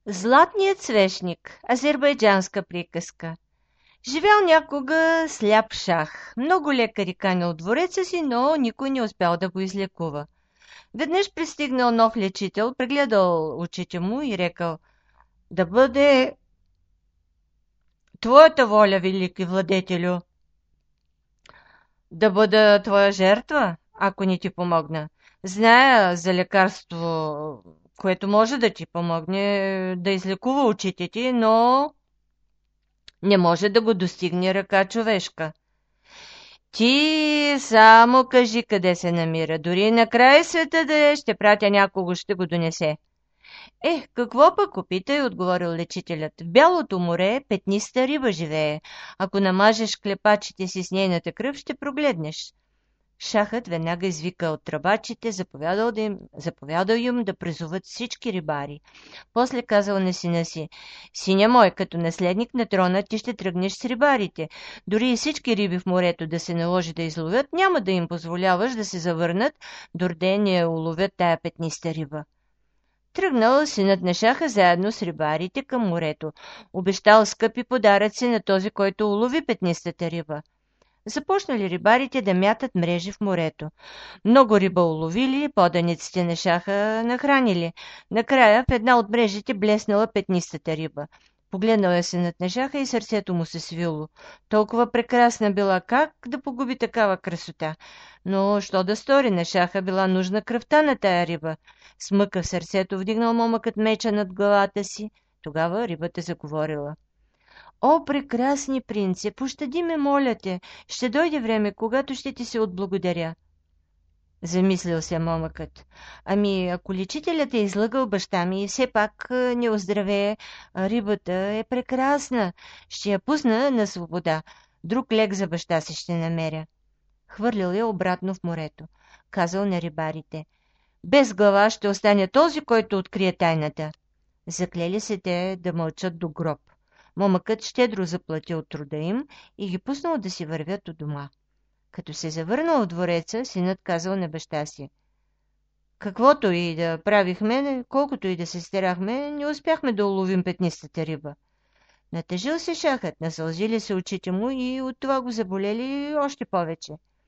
Златният свещник. Азербайджанска приказка. Живял някога сляп шах. Много лекари канил двореца си, но никой не успял да го излекува. Веднъж пристигнал нов лечител, прегледал очите му и рекал: „Да бъде твоята воля, велики владетелю, да бъда твоя жертва, ако не ти помогна. Зная за лекарство, което може да ти помогне да излекува очите ти, но не може да го достигне ръка човешка. Ти само кажи къде се намира. Дори на край света да е, ще пратя някого, ще го донесе.“ Какво пък, опитай, отговорил лечителят. В бялото море петниста риба живее. Ако намажеш клепачите си с нейната кръв, ще прогледнеш. Шахът веднага извикал тръбачите, заповядал им да призоват всички рибари. После казал на сина си: „Синя мой, като наследник на трона, ти ще тръгнеш с рибарите. Дори и всички риби в морето да се наложи да изловят, няма да им позволяваш да се завърнат, дорде не уловят тая петниста риба.“ Тръгнал синът на шаха заедно с рибарите към морето. Обещал скъпи подаръци на този, който улови петнистата риба. Започнали рибарите да мятат мрежи в морето. Много риба уловили, поданиците на шаха нахранили. Накрая в една от мрежите блеснала петнистата риба. Погледнал я синът на шаха и сърцето му се свило. Толкова прекрасна била, как да погуби такава красота? Но що да стори, на шаха била нужна кръвта на тая риба. С мъка в сърцето вдигнал момъкът меча над главата си. Тогава рибата заговорила: „О, прекрасни принце, пощади ме, моля те. Ще дойде време, когато ще ти се отблагодаря.“ Замислил се момъкът. „Ами, ако лечителят е излъгал баща ми и все пак не оздравее, рибата е прекрасна. Ще я пусна на свобода. Друг лек за баща си ще намеря.“ Хвърлил я обратно в морето. Казал на рибарите: „Без глава ще остане този, който открие тайната.“ Заклели се те да мълчат до гроб. Момъкът щедро заплатил труда им и ги пуснал да си вървят от дома. Като се завърнал в двореца, синът казал на баща си: „Каквото и да правихме, колкото и да се старахме, не успяхме да уловим петнистата риба.“ Натъжил се шахът, насълзили се очите му и от това го заболели още повече.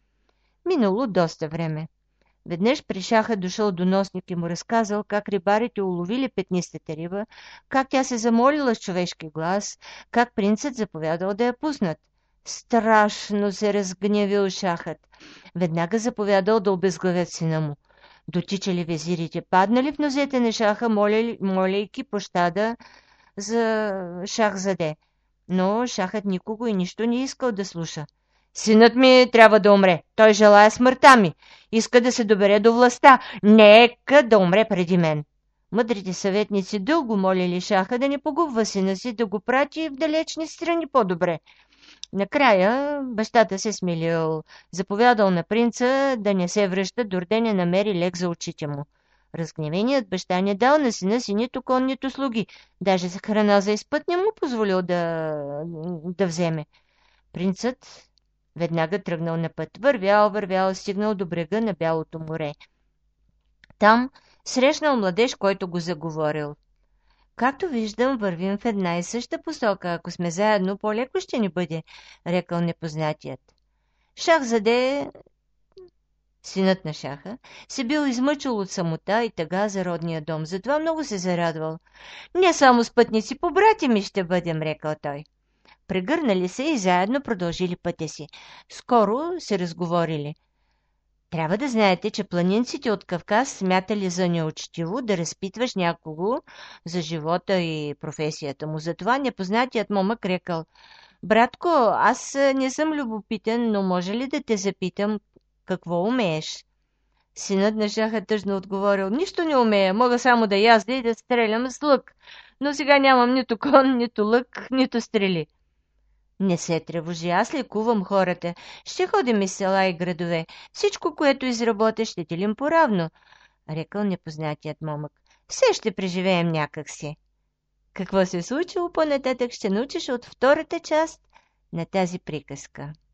Минало доста време. Веднъж при шаха дошъл доносник и му разказал как рибарите уловили петнистата риба, как тя се замолила с човешки глас, как принцът заповядал да я пуснат. Страшно се разгневил шахът. Веднага заповядал да обезглавят сина му. Дотичали везирите, паднали в нозете на шаха, моляйки пощада за Шахзаде. Но шахът никого и нищо не искал да слуша. „Синът ми трябва да умре. Той желая смъртта ми. Иска да се добере до властта. Нека да умре преди мен.“ Мъдрите съветници дълго молили шаха да не погубва сина си, да го прати в далечни страни по-добре. Накрая бащата се смилил, заповядал на принца да не се връща, дорде не намери лек за очите му. Разгневеният баща не дал на сина си нито кон, нито слуги. Даже за храна за изпът не му позволил да вземе. Принцът веднага тръгнал на път. Вървял, стигнал до брега на Бялото море. Там срещнал младеж, който го заговорил. „Както виждам, вървим в една и съща посока. Ако сме заедно, по-леко ще ни бъде“, рекал непознатият. Шахзаде, синът на шаха, се бил измъчил от самота и тъга за родния дом, затова много се зарадвал. „Не само спътници, побрати ми ще бъдем“, рекал той. Прегърнали се и заедно продължили пътя си. Скоро се разговорили. „Трябва да знаете, че планинците от Кавказ смятали за неучтиво да разпитваш някого за живота и професията му. Затова непознатият момък рекал: „Братко, аз не съм любопитен, но може ли да те запитам какво умееш?“ Синът на шаха тъжно отговорил: „Нищо не умея, мога само да язда и да стрелям с лък, но сега нямам нито кон, нито лък, нито стрели.“ „Не се тревожи, аз лекувам хората. Ще ходим из села и градове. Всичко, което изработя, ще делим поравно“, рекал непознатият момък. „Все ще преживеем някак си.“ Какво се е случило по-нататък ще научиш от втората част на тази приказка.